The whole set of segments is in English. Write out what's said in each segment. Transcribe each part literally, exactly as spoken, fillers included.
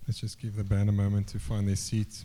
Let's just give the band a moment to find their seats.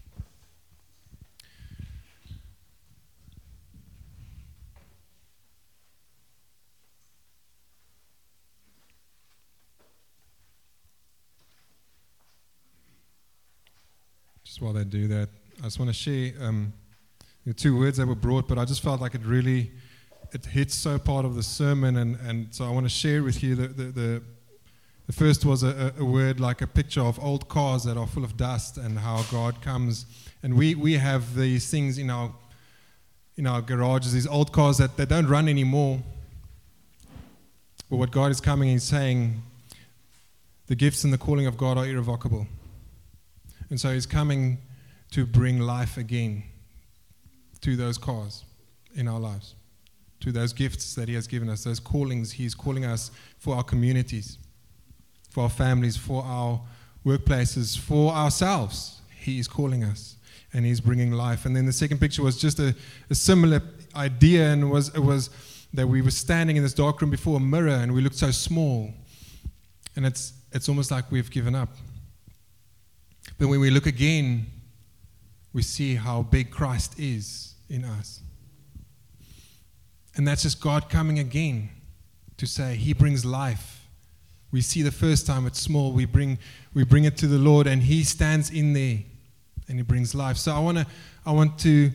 Just while they do that, I just want to share um, the two words that were brought, but I just felt like it really, it hits so part of the sermon, and, and so I want to share with you the, the, the The first was a, a word like a picture of old cars that are full of dust, and how God comes. And we, we have these things in our in our garages, these old cars that, that don't run anymore. But what God is coming and saying, the gifts and the calling of God are irrevocable. And so He's coming to bring life again to those cars in our lives, to those gifts that He has given us, those callings He's calling us for our communities, for our families, for our workplaces, for ourselves. He is calling us, and He's bringing life. And then the second picture was just a, a similar idea, and was it was that we were standing in this dark room before a mirror, and we looked so small, and it's it's almost like we've given up. But when we look again, we see how big Christ is in us, and that's just God coming again to say He brings life. We see the first time it's small, we bring we bring it to the Lord, and He stands in there and He brings life. So I want to I want to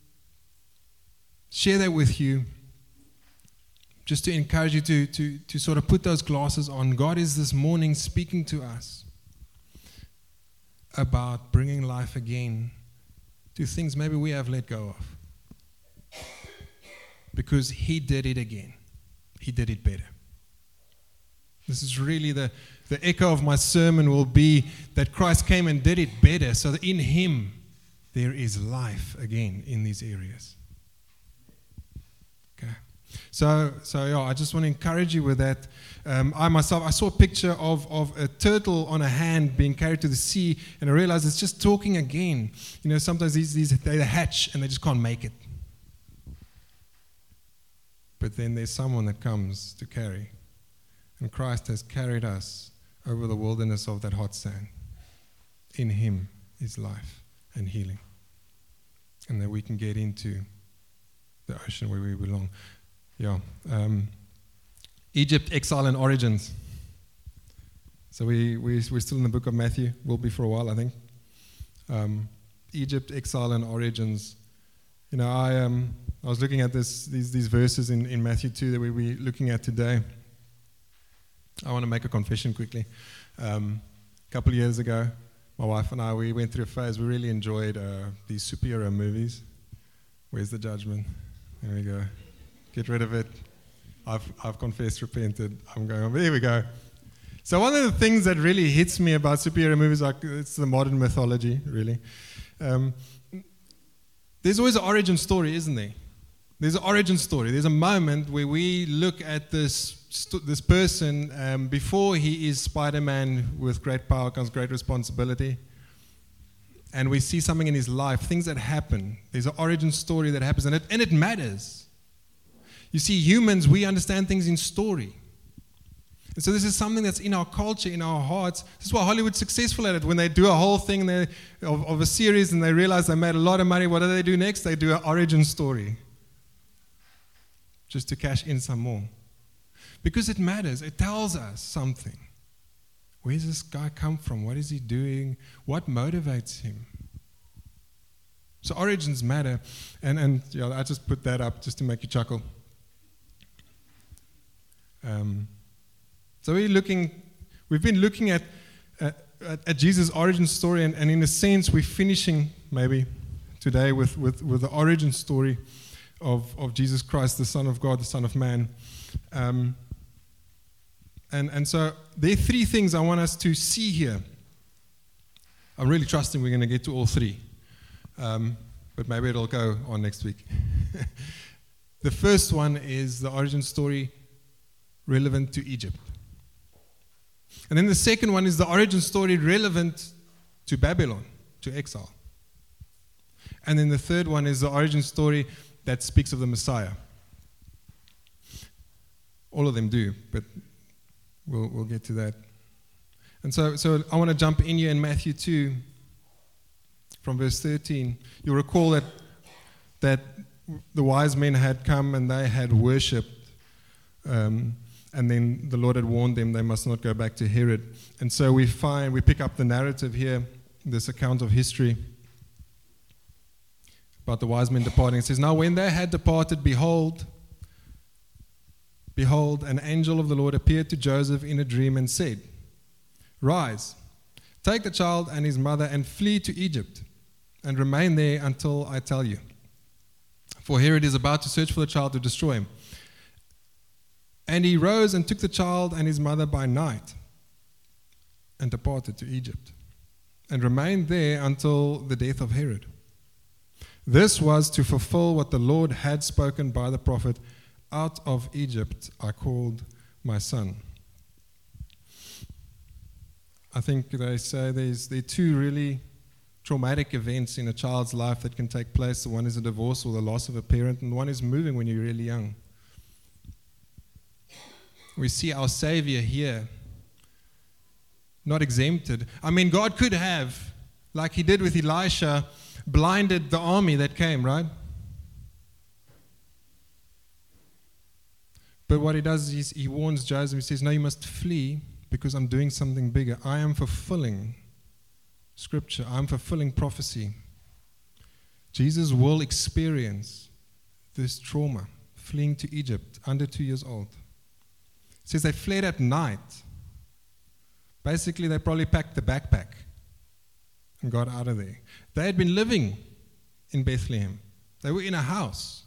share that with you, just to encourage you to to to sort of put those glasses on. God is this morning speaking to us about bringing life again to things maybe we have let go of, because He did it again. He did it better. This is really the, the echo of my sermon will be that Christ came and did it better, so that in Him there is life again in these areas. Okay. So, so yeah, I just want to encourage you with that. Um, I myself, I saw a picture of, of a turtle on a hand being carried to the sea, and I realized it's just talking again. You know, sometimes these, these they hatch and they just can't make it. But then there's someone that comes to carry. And Christ has carried us over the wilderness of that hot sand. In Him is life and healing. And that we can get into the ocean where we belong. Yeah. Um, Egypt, exile and origins. So we, we, we're still in the book of Matthew. Will be for a while, I think. Um, Egypt, exile and origins. You know, I um, I was looking at this these, these verses in, in Matthew two that we we're looking at today. I want to make a confession quickly. Um, a couple of years ago, my wife and I, we went through a phase. We really enjoyed uh, these superhero movies. Where's the judgment? There we go. Get rid of it. I've I've confessed, repented. I'm going, there we go. So one of the things that really hits me about superhero movies, like it's the modern mythology, really. Um, there's always an origin story, isn't there? There's an origin story. There's a moment where we look at this this person um, before he is Spider-Man. With great power comes great responsibility, and we see something in his life, things that happen. There's an origin story that happens, and it and it matters. You see, humans, we understand things in story, and so this is something that's in our culture, in our hearts. This is why Hollywood's successful at it. When they do a whole thing they, of, of a series and they realize they made a lot of money, what do they do next? They do an origin story, just to cash in some more. Because it matters. It tells us something. Where does this guy come from? What is he doing? What motivates him? So origins matter. And, and yeah, I just put that up just to make you chuckle. Um, so we're looking, we've been looking at, at, at Jesus' origin story, and, and in a sense we're finishing maybe today with, with, with the origin story of, of Jesus Christ, the Son of God, the Son of Man. Um, and, and so there are three things I want us to see here. I'm really trusting we're going to get to all three. Um, but maybe it'll go on next week. The first one is the origin story relevant to Egypt. And then the second one is the origin story relevant to Babylon, to exile. And then the third one is the origin story that speaks of the Messiah. All of them do, but we'll, we'll get to that. And so, so I want to jump in here in Matthew two, from verse thirteen. You'll recall that that the wise men had come and they had worshipped, um, and then the Lord had warned them they must not go back to Herod. And so we find, we pick up the narrative here, this account of history about the wise men departing. It says, now when they had departed, behold, behold, an angel of the Lord appeared to Joseph in a dream and said, rise, take the child and his mother and flee to Egypt, and remain there until I tell you. For Herod is about to search for the child to destroy him. And he rose and took the child and his mother by night and departed to Egypt, and remained there until the death of Herod. This was to fulfill what the Lord had spoken by the prophet, out of Egypt I called my son. I think they say there's there are two really traumatic events in a child's life that can take place. The one is a divorce or the loss of a parent, and one is moving when you're really young. We see our Savior here, not exempted. I mean, God could have, like he did with Elisha, blinded the army that came, right? But what he does is he warns Joseph. He says, no, you must flee because I'm doing something bigger. I am fulfilling Scripture. I'm fulfilling prophecy. Jesus will experience this trauma, fleeing to Egypt, under two years old. It says they fled at night. Basically, they probably packed the backpack and got out of there. They had been living in Bethlehem. They were in a house.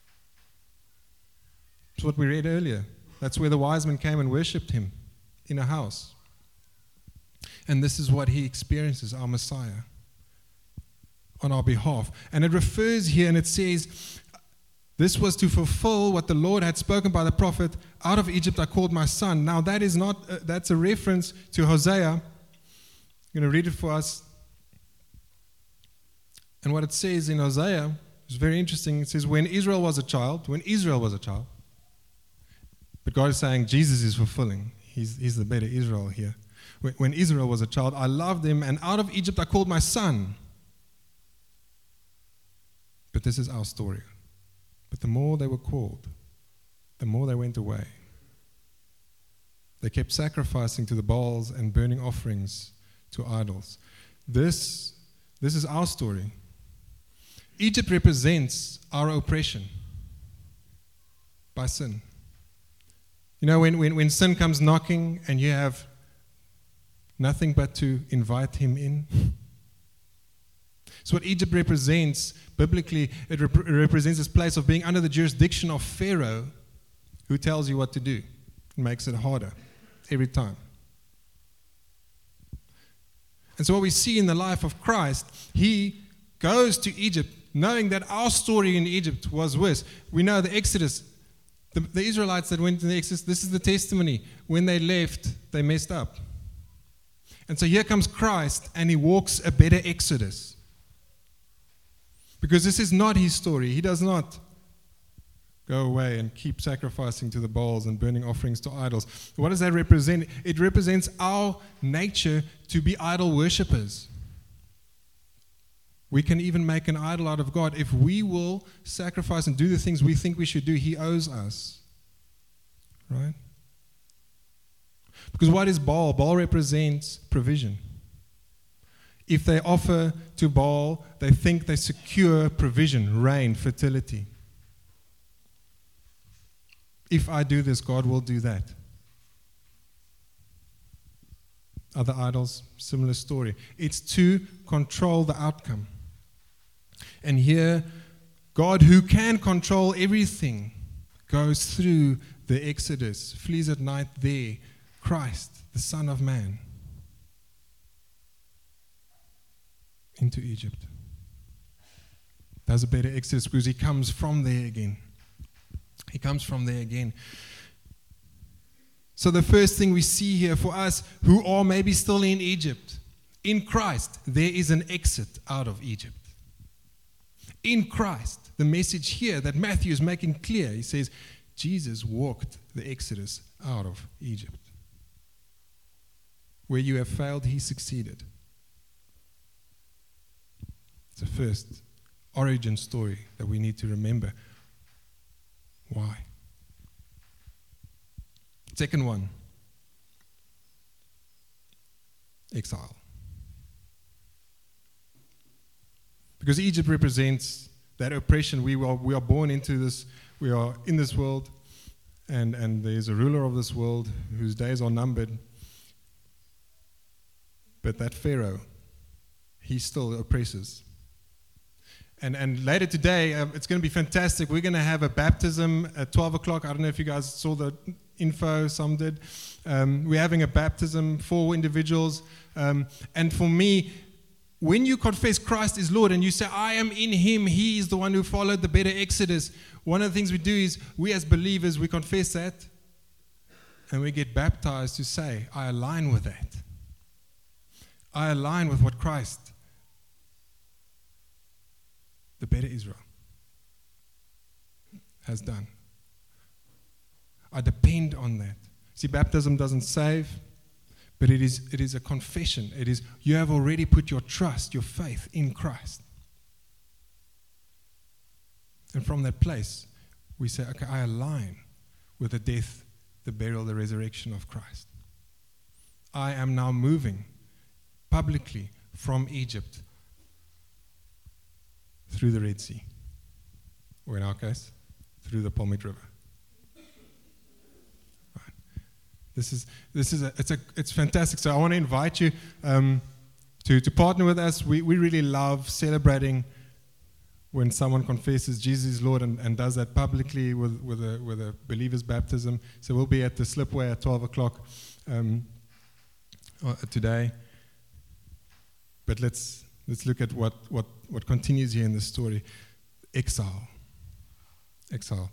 It's what we read earlier. That's where the wise men came and worshipped him, in a house. And this is what he experiences, our Messiah, on our behalf. And it refers here and it says, this was to fulfill what the Lord had spoken by the prophet, out of Egypt I called my son. Now that is not, uh, that's a reference to Hosea. I'm going to read it for us. And what it says in Hosea is very interesting. It says, when Israel was a child, when Israel was a child, but God is saying Jesus is fulfilling. He's, he's the better Israel here. When, when Israel was a child, I loved him, and out of Egypt I called my son. But this is our story. But the more they were called, the more they went away. They kept sacrificing to the Baals and burning offerings to idols. This, this is our story. Egypt represents our oppression by sin. You know, when, when, when sin comes knocking and you have nothing but to invite him in. So what Egypt represents, biblically, it rep- represents this place of being under the jurisdiction of Pharaoh, who tells you what to do. It makes it harder every time. And so what we see in the life of Christ, he goes to Egypt knowing that our story in Egypt was worse. We know the Exodus, the, the Israelites that went to the Exodus, this is the testimony. When they left, they messed up. And so here comes Christ, and he walks a better Exodus. Because this is not his story. He does not go away and keep sacrificing to the Baals and burning offerings to idols. What does that represent? It represents our nature to be idol worshippers. We can even make an idol out of God. If we will sacrifice and do the things we think we should do, he owes us. Right? Because what is Baal? Baal represents provision. If they offer to Baal, they think they secure provision, rain, fertility. If I do this, God will do that. Other idols, similar story. It's to control the outcome. And here, God, who can control everything, goes through the Exodus, flees at night there. Christ, the Son of Man, into Egypt. Does a better Exodus because he comes from there again. He comes from there again. So the first thing we see here for us who are maybe still in Egypt, in Christ, there is an exit out of Egypt. In Christ, the message here that Matthew is making clear, he says, Jesus walked the Exodus out of Egypt. Where you have failed, he succeeded. It's the first origin story that we need to remember. Why? Second one, exile. Because Egypt represents that oppression. We are, we are born into this, we are in this world, and, and there's a ruler of this world whose days are numbered. But that Pharaoh, he still oppresses. And and later today, uh, it's going to be fantastic. We're going to have a baptism at twelve o'clock. I don't know if you guys saw the info, some did. Um, we're having a baptism for individuals. Um, and for me, when you confess Christ is Lord and you say, I am in him, he is the one who followed the better exodus, one of the things we do is, we as believers, we confess that, and we get baptized to say, I align with that. I align with what Christ, the better Israel, has done. I depend on that. See, baptism doesn't save, but it is it is a confession. It is, you have already put your trust, your faith in Christ. And from that place, we say, okay, I align with the death, the burial, the resurrection of Christ. I am now moving publicly from Egypt through the Red Sea, or in our case, through the Palmit River. Right. This is this is a it's a it's fantastic. So I want to invite you um, to to partner with us. We we really love celebrating when someone confesses Jesus is Lord and, and does that publicly with with a with a believer's baptism. So we'll be at the Slipway at twelve o'clock um, today. But let's let's look at what, what, what continues here in this story. Exile. Exile.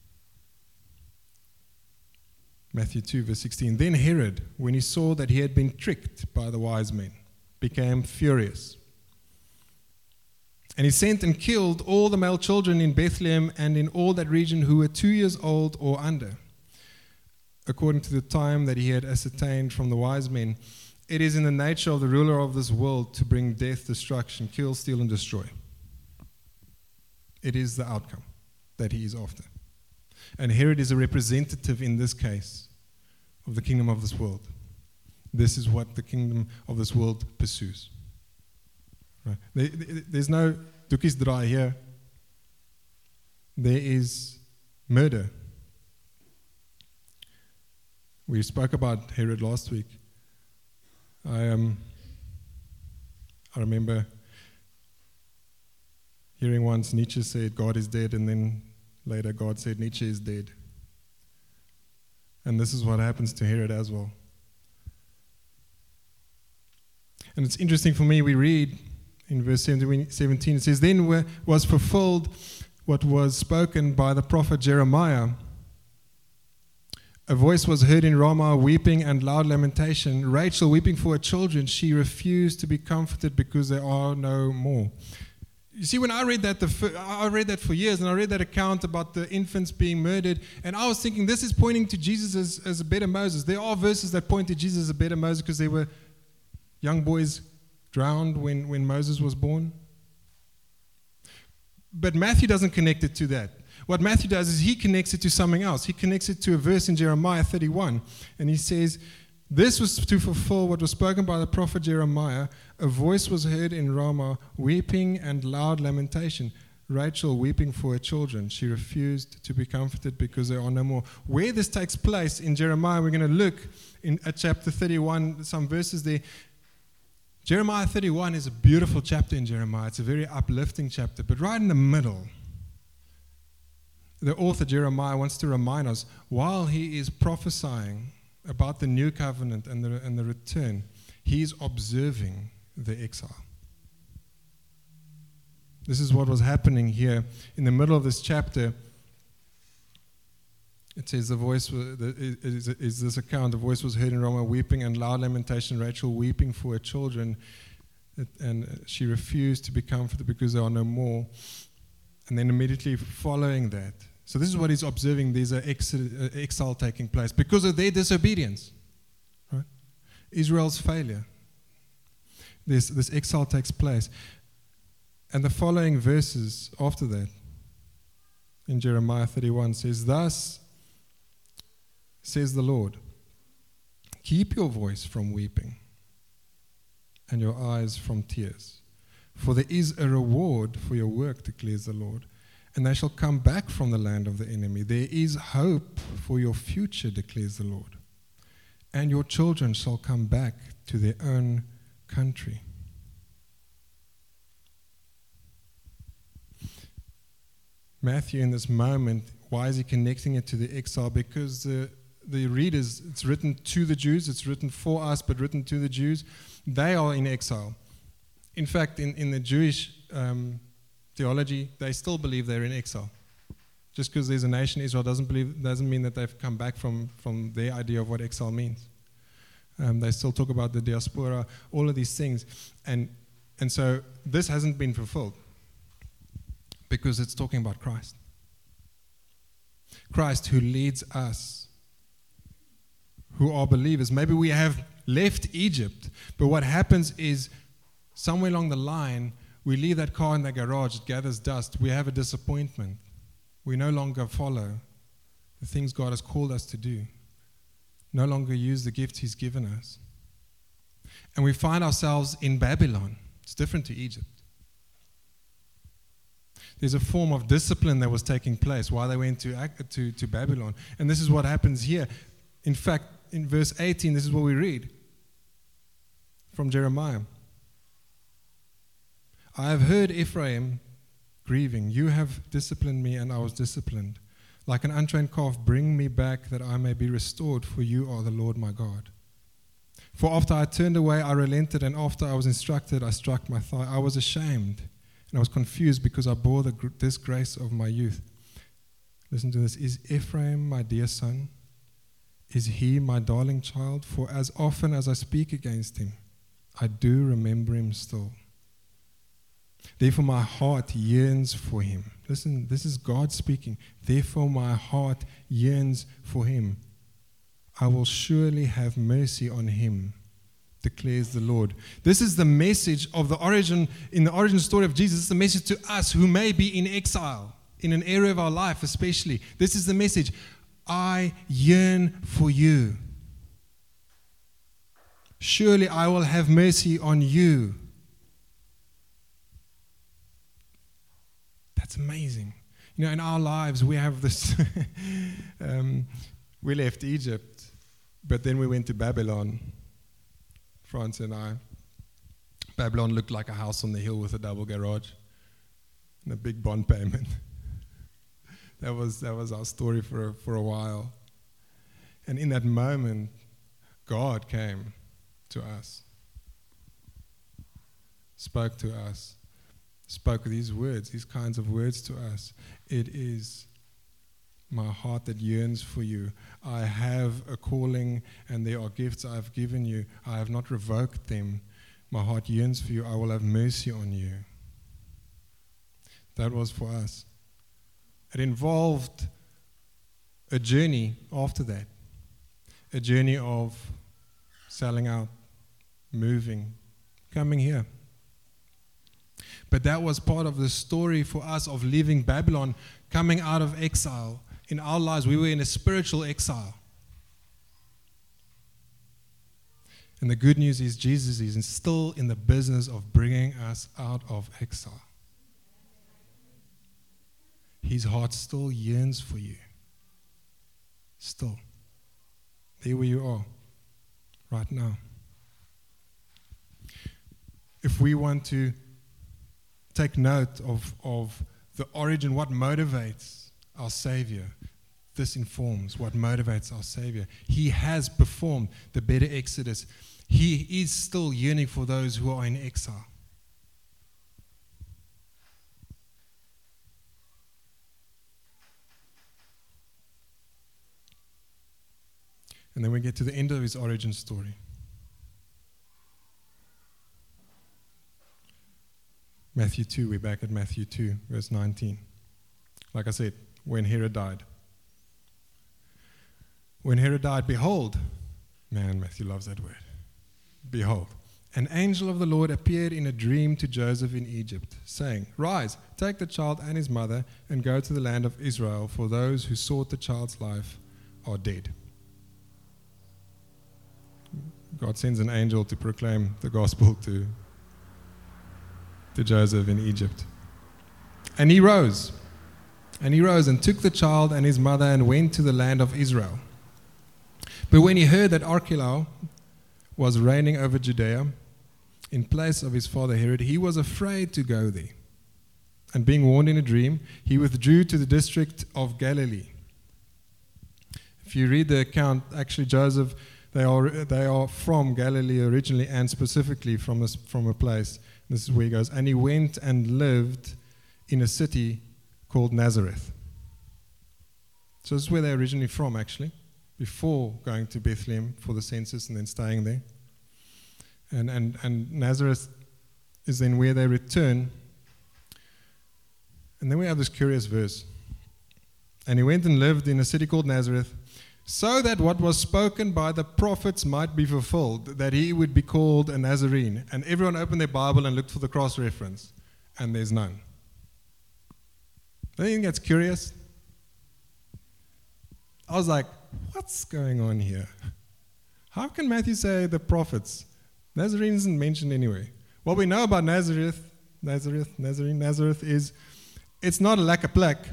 Matthew two, verse sixteen. Then Herod, when he saw that he had been tricked by the wise men, became furious. And he sent and killed all the male children in Bethlehem and in all that region who were two years old or under, according to the time that he had ascertained from the wise men. It is in the nature of the ruler of this world to bring death, destruction, kill, steal, and destroy. It is the outcome that he is after. And Herod is a representative in this case of the kingdom of this world. This is what the kingdom of this world pursues. Right? There, there's no doekies draai here. There is murder. We spoke about Herod last week. I um, I remember hearing once Nietzsche said God is dead, and then later God said Nietzsche is dead. And this is what happens to Herod as well. And it's interesting for me, we read in verse seventeen, it says, Then was fulfilled what was spoken by the prophet Jeremiah. A voice was heard in Ramah, weeping and loud lamentation. Rachel weeping for her children. She refused to be comforted because there are no more. You see, when I read that, the, I read that for years, and I read that account about the infants being murdered, and I was thinking, this is pointing to Jesus as, as a better Moses. There are verses that point to Jesus as a better Moses because there were young boys drowned when, when Moses was born. But Matthew doesn't connect it to that. What Matthew does is he connects it to something else. He connects it to a verse in Jeremiah thirty-one. And he says, this was to fulfill what was spoken by the prophet Jeremiah. A voice was heard in Ramah, weeping and loud lamentation. Rachel weeping for her children. She refused to be comforted because there are no more. Where this takes place in Jeremiah, we're going to look in, at chapter thirty-one, some verses there. Jeremiah thirty-one is a beautiful chapter in Jeremiah. It's a very uplifting chapter. But right in the middle, the author Jeremiah wants to remind us, while he is prophesying about the new covenant and the, and the return, he is observing the exile. This is what was happening here in the middle of this chapter. It says the voice was, the, is, is this account, the voice was heard in Ramah, weeping and loud lamentation, Rachel weeping for her children, and she refused to be comforted because there are no more. And then immediately following that, so this is what he's observing, there's an exile taking place because of their disobedience. Right? Israel's failure. This, this exile takes place. And the following verses after that, in Jeremiah thirty-one, says, "Thus says the Lord, keep your voice from weeping and your eyes from tears. For there is a reward for your work, declares the Lord, and they shall come back from the land of the enemy. There is hope for your future, declares the Lord, and your children shall come back to their own country." Matthew, in this moment, why is he connecting it to the exile? Because the, the readers, it's written to the Jews, it's written for us, but written to the Jews. They are in exile. In fact, in, in the Jewish um, theology, they still believe they're in exile. Just because there's a nation, Israel, doesn't believe doesn't mean that they've come back from, from their idea of what exile means. Um, they still talk about the diaspora, all of these things. And, and so this hasn't been fulfilled because it's talking about Christ. Christ who leads us, who are believers. Maybe we have left Egypt, but what happens is somewhere along the line, we leave that car in the garage, it gathers dust, we have a disappointment. We no longer follow the things God has called us to do, no longer use the gifts He's given us. And we find ourselves in Babylon. It's different to Egypt. There's a form of discipline that was taking place while they went to, to, to Babylon. And this is what happens here. In fact, in verse eighteen, this is what we read from Jeremiah. "I have heard Ephraim grieving. You have disciplined me, and I was disciplined. Like an untrained calf, bring me back that I may be restored, for you are the Lord my God. For after I turned away, I relented, and after I was instructed, I struck my thigh. I was ashamed, and I was confused because I bore the disgrace of my youth." Listen to this. "Is Ephraim my dear son? Is he my darling child? For as often as I speak against him, I do remember him still. Therefore my heart yearns for him." Listen, this is God speaking. "Therefore my heart yearns for him. I will surely have mercy on him, declares the Lord." This is the message of the origin, in the origin story of Jesus. This is the message to us who may be in exile, in an area of our life especially. This is the message. I yearn for you. Surely I will have mercy on you. That's amazing. You know, in our lives, we have this. um, we left Egypt, but then we went to Babylon, France and I. Babylon looked like a house on the hill with a double garage and a big bond payment. That was that was our story for a, for a while. And in that moment, God came to us, spoke to us, spoke these words, these kinds of words to us. "It is my heart that yearns for you. I have a calling, and there are gifts I have given you. I have not revoked them. My heart yearns for you. I will have mercy on you." That was for us. It involved a journey after that, a journey of selling out, moving, coming here. But that was part of the story for us of leaving Babylon, coming out of exile. In our lives, we were in a spiritual exile. And the good news is Jesus is still in the business of bringing us out of exile. His heart still yearns for you. Still. There where you are, right now. If we want to take note of, of the origin, what motivates our Savior, this informs what motivates our Savior. He has performed the better exodus. He is still yearning for those who are in exile. And then we get to the end of his origin story. Matthew two, we're back at Matthew two, verse nineteen. Like I said, when Herod died. When Herod died, behold, man, Matthew loves that word. behold, an angel of the Lord appeared in a dream to Joseph in Egypt, saying, Rise, take the child and his mother, and go to the land of Israel, for those who sought the child's life are dead. God sends an angel to proclaim the gospel to, to Joseph in Egypt. And he rose, and he rose and took the child and his mother and went to the land of Israel. But when he heard that Archelaus was reigning over Judea in place of his father Herod, he was afraid to go there. And being warned in a dream, he withdrew to the district of Galilee. If you read the account, actually Joseph, they are they are from Galilee originally and specifically from a, from a place. This is where he goes. And he went and lived in a city called Nazareth. So this is where they're originally from, actually, before going to Bethlehem for the census and then staying there. And, and, and Nazareth is then where they return. And then we have this curious verse. And he went and lived in a city called Nazareth, so that what was spoken by the prophets might be fulfilled, that he would be called a Nazarene. And everyone opened their Bible and looked for the cross-reference, and there's none. Don't you think that's curious? I was like, what's going on here? How can Matthew say the prophets? Nazarene isn't mentioned anywhere. What we know about Nazareth, Nazareth, Nazarene, Nazareth is it's not a lack of plaque.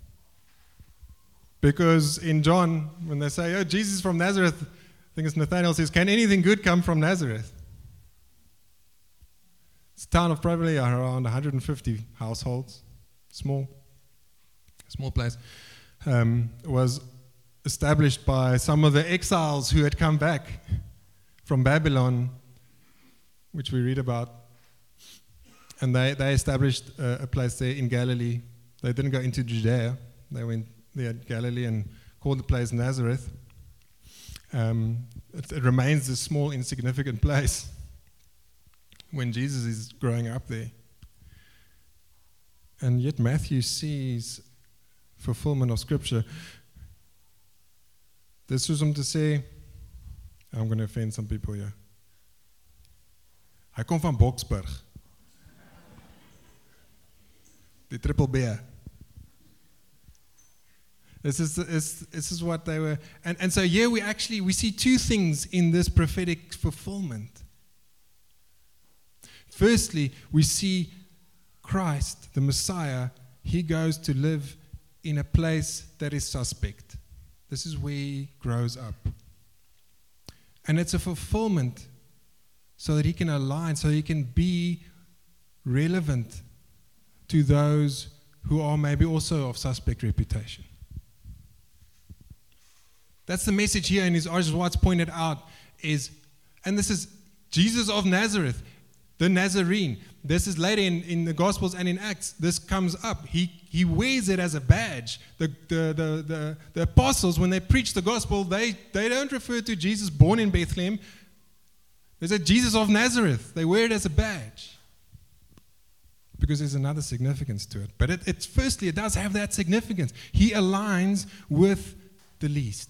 Because in John, when they say, oh, Jesus from Nazareth, I think it's Nathanael says, can anything good come from Nazareth? It's a town of probably around one hundred fifty households. Small, small place. Um, it was established by some of the exiles who had come back from Babylon, which we read about. And they, they established a, a place there in Galilee. They didn't go into Judea. They went there at Galilee and called the place Nazareth. Um, it, it remains a small, insignificant place when Jesus is growing up there. And yet Matthew sees fulfillment of Scripture. This was him to say, I'm going to offend some people here. Hy kom van Boksburg. Die triple B. This is, this, this is what they were. And, and so here we actually, we see two things in this prophetic fulfillment. Firstly, we see Christ, the Messiah, he goes to live in a place that is suspect. This is where he grows up. And it's a fulfillment so that he can align, so he can be relevant to those who are maybe also of suspect reputation. That's the message here, and as R J Watts pointed out, is, and this is Jesus of Nazareth, the Nazarene. This is later in, in the Gospels and in Acts. This comes up. He he wears it as a badge. The the the the, the apostles, when they preach the gospel, they, they don't refer to Jesus born in Bethlehem. They say Jesus of Nazareth. They wear it as a badge because there's another significance to it. But it, it's firstly, it does have that significance. He aligns with the least.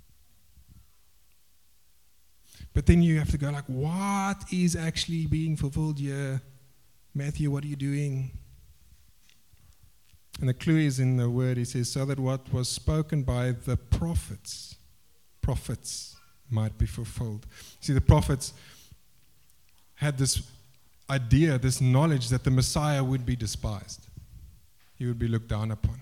But then you have to go like, what is actually being fulfilled here? Matthew, what are you doing? And the clue is in the word. He says, so that what was spoken by the prophets, prophets might be fulfilled. See, the prophets had this idea, this knowledge that the Messiah would be despised. He would be looked down upon.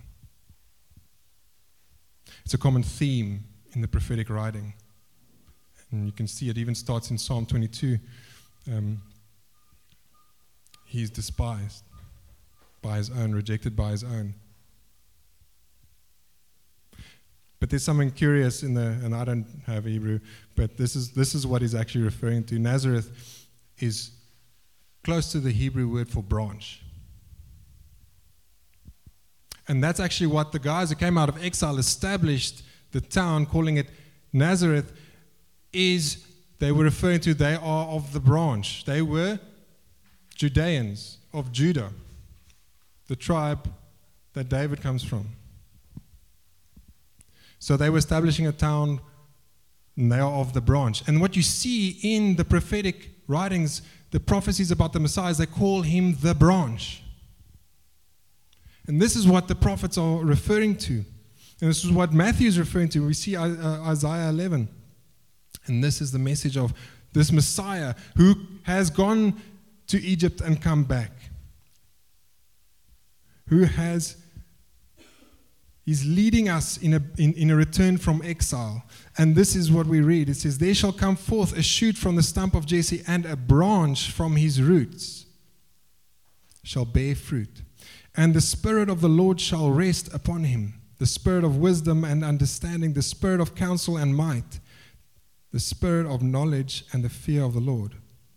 It's a common theme in the prophetic writing. And you can see it even starts in Psalm twenty-two. Um, he's despised by his own, rejected by his own. But there's something curious in the, and I don't have Hebrew, but this is this is what he's actually referring to. Nazareth is close to the Hebrew word for branch. And that's actually what the guys who came out of exile established the town, calling it Nazareth, is they were referring to they are of the branch. They were Judeans of Judah, the tribe that David comes from. So they were establishing a town and they are of the branch. And what you see in the prophetic writings, the prophecies about the Messiah, they call him the branch. And this is what the prophets are referring to. And this is what Matthew is referring to. We see Isaiah eleven. And this is the message of this Messiah who has gone to Egypt and come back. Who has, he's leading us in a, in, in a return from exile. And this is what we read. It says, there shall come forth a shoot from the stump of Jesse, and a branch from his roots shall bear fruit. And the Spirit of the Lord shall rest upon him, the Spirit of wisdom and understanding, the Spirit of counsel and might, the Spirit of knowledge and the fear of the Lord.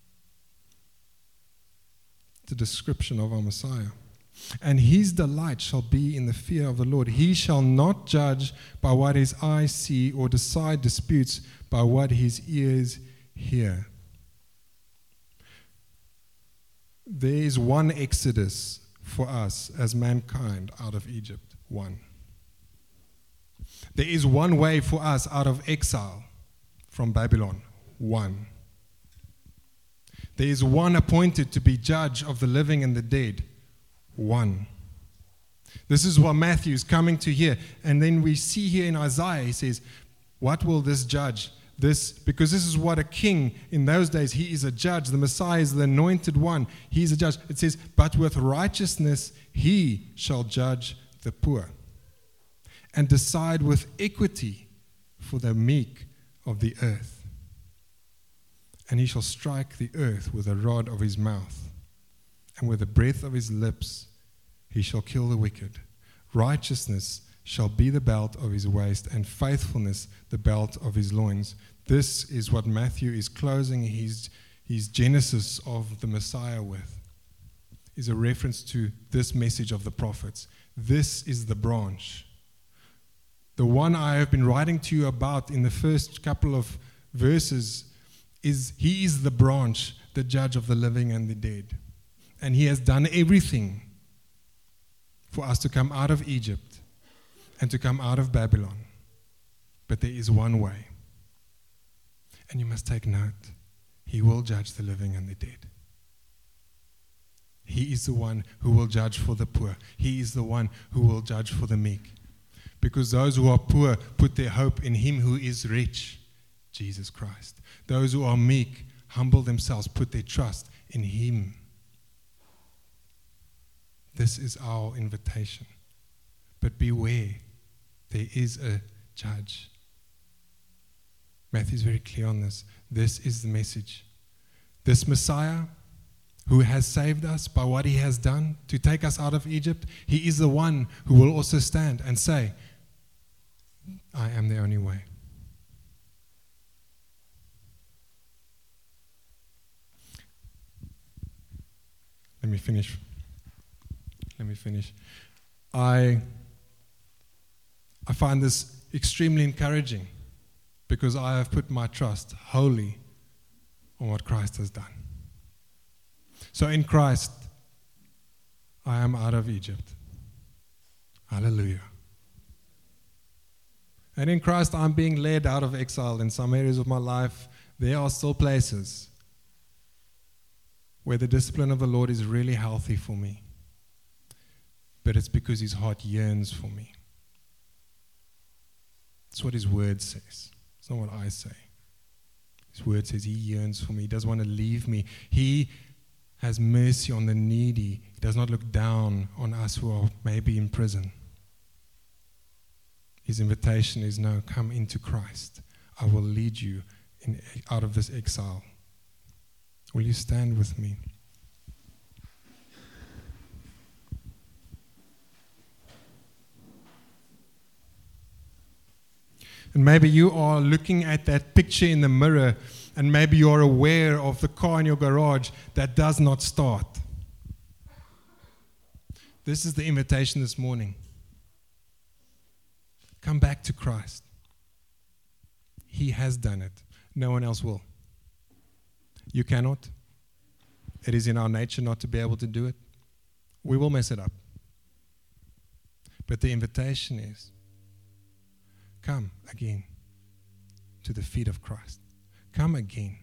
The description of our Messiah. And his delight shall be in the fear of the Lord. He shall not judge by what his eyes see, or decide disputes by what his ears hear. There is one exodus for us as mankind out of Egypt. One. There is one way for us out of exile from Babylon. One. There is one appointed to be judge of the living and the dead. One. This is what Matthew is coming to here. And then we see here in Isaiah, he says, what will this judge? This, because this is what a king in those days, he is a judge. The Messiah is the anointed one. He is a judge. It says, but with righteousness he shall judge the poor and decide with equity for the meek of the earth. And he shall strike the earth with the rod of his mouth, and with the breath of his lips he shall kill the wicked. Righteousness shall be the belt of his waist, and faithfulness the belt of his loins. This is what Matthew is closing his, his genesis of the Messiah with, is a reference to this message of the prophets. This is the branch. The one I have been writing to you about in the first couple of verses is he is the branch, the judge of the living and the dead. And he has done everything for us to come out of Egypt and to come out of Babylon. But there is one way. And you must take note. He will judge the living and the dead. He is the one who will judge for the poor. He is the one who will judge for the meek. Because those who are poor put their hope in him who is rich, Jesus Christ. Those who are meek humble themselves, put their trust in him. This is our invitation. But beware, there is a judge. Matthew is very clear on this. This is the message. This Messiah who has saved us by what he has done to take us out of Egypt, he is the one who will also stand and say, I am the only way. Let me finish. Let me finish. I, I find this extremely encouraging because I have put my trust wholly on what Christ has done. So in Christ, I am out of Egypt. Hallelujah. And in Christ, I'm being led out of exile in some areas of my life. There are still places where the discipline of the Lord is really healthy for me. But it's because his heart yearns for me. That's what his word says. It's not what I say. His word says he yearns for me. He doesn't want to leave me. He has mercy on the needy. He does not look down on us who are maybe in prison. His invitation is, no, come into Christ. I will lead you in, out of this exile. Will you stand with me? And maybe you are looking at that picture in the mirror, and maybe you're aware of the car in your garage that does not start. This is the invitation this morning. Come back to Christ. He has done it. No one else will. You cannot. It is in our nature not to be able to do it. We will mess it up. But the invitation is, come again. to the feet of Christ. Come again.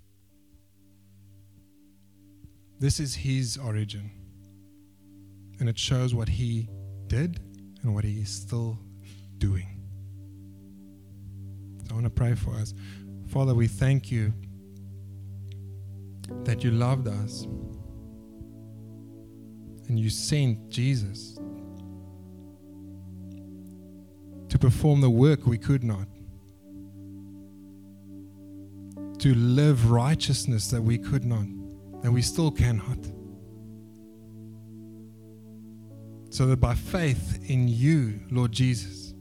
This is his origin. And it shows what he did and what he is still doing. So I want to pray for us. Father, we thank you that you loved us and you sent Jesus to perform the work we could not, to live righteousness that we could not, and we still cannot. So that by faith in you, Lord Jesus,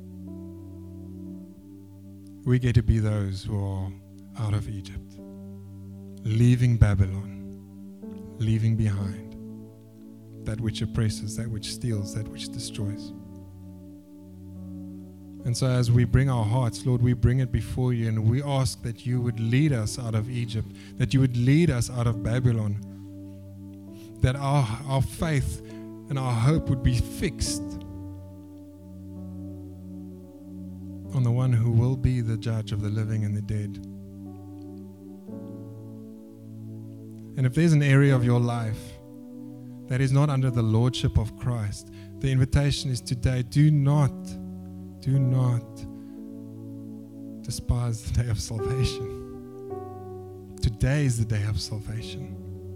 we get to be those who are out of Egypt, leaving Babylon, leaving behind that which oppresses, that which steals, that which destroys. And so as we bring our hearts, Lord, we bring it before you, and we ask that you would lead us out of Egypt, that you would lead us out of Babylon, that our, our faith and our hope would be fixed on the one who will be the judge of the living and the dead. And if there's an area of your life that is not under the lordship of Christ, the invitation is today, do not, do not despise the day of salvation. Today is the day of salvation.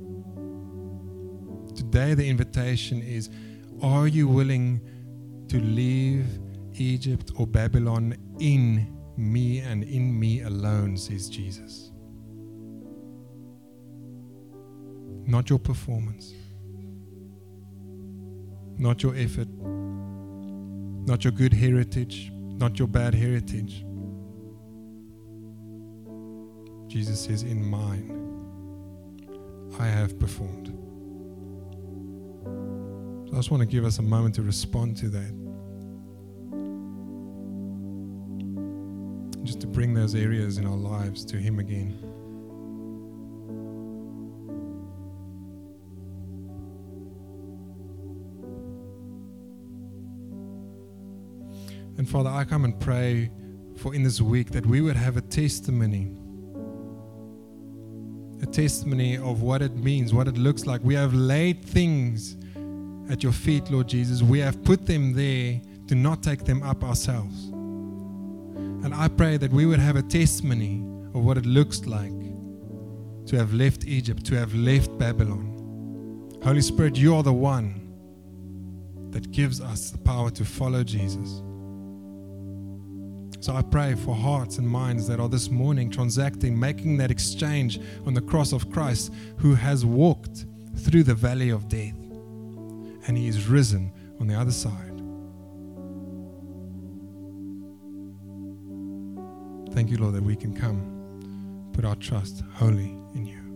Today the invitation is, are you willing to leave Egypt or Babylon in me and in me alone, says Jesus. Not your performance, not your effort, not your good heritage, not your bad heritage. Jesus says, in mine, I have performed. So I just want to give us a moment to respond to that. Just to bring those areas in our lives to Him again. And Father, I come and pray for in this week that we would have a testimony. A testimony of what it means, what it looks like. We have laid things at your feet, Lord Jesus. We have put them there to not take them up ourselves. And I pray that we would have a testimony of what it looks like to have left Egypt, to have left Babylon. Holy Spirit, you are the one that gives us the power to follow Jesus. So I pray for hearts and minds that are this morning transacting, making that exchange on the cross of Christ, who has walked through the valley of death and He is risen on the other side. Thank you, Lord, that we can come, put our trust wholly in you.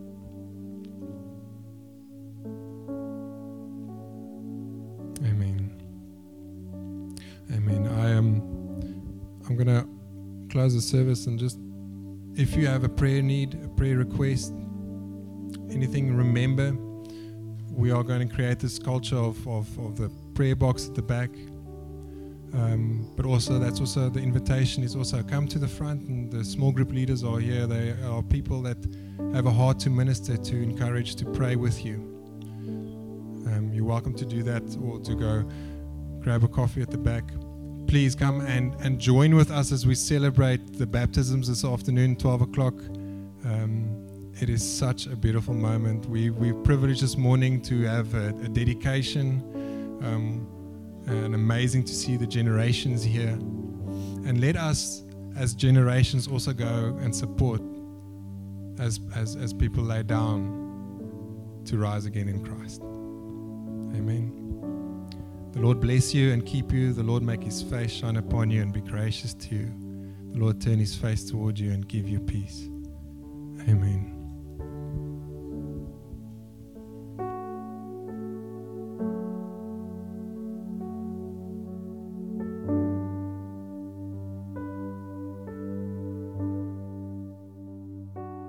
Amen. Amen. I am. I'm going to close the service, and just, if you have a prayer need, a prayer request, anything, remember, we are going to create this culture of, of, of the prayer box at the back. Um, but also, that's also the invitation is also come to the front, and the small group leaders are here. They are people that have a heart to minister, to encourage, to pray with you. Um, you're welcome to do that, or to go grab a coffee at the back. Please come and, and join with us as we celebrate the baptisms this afternoon, twelve o'clock. Um, it is such a beautiful moment. We, we're privileged this morning to have a, a dedication, um, and amazing to see the generations here. And let us, as generations, also go and support as, as, as people lay down to rise again in Christ. Amen. The Lord bless you and keep you. The Lord make His face shine upon you and be gracious to you. The Lord turn His face toward you and give you peace.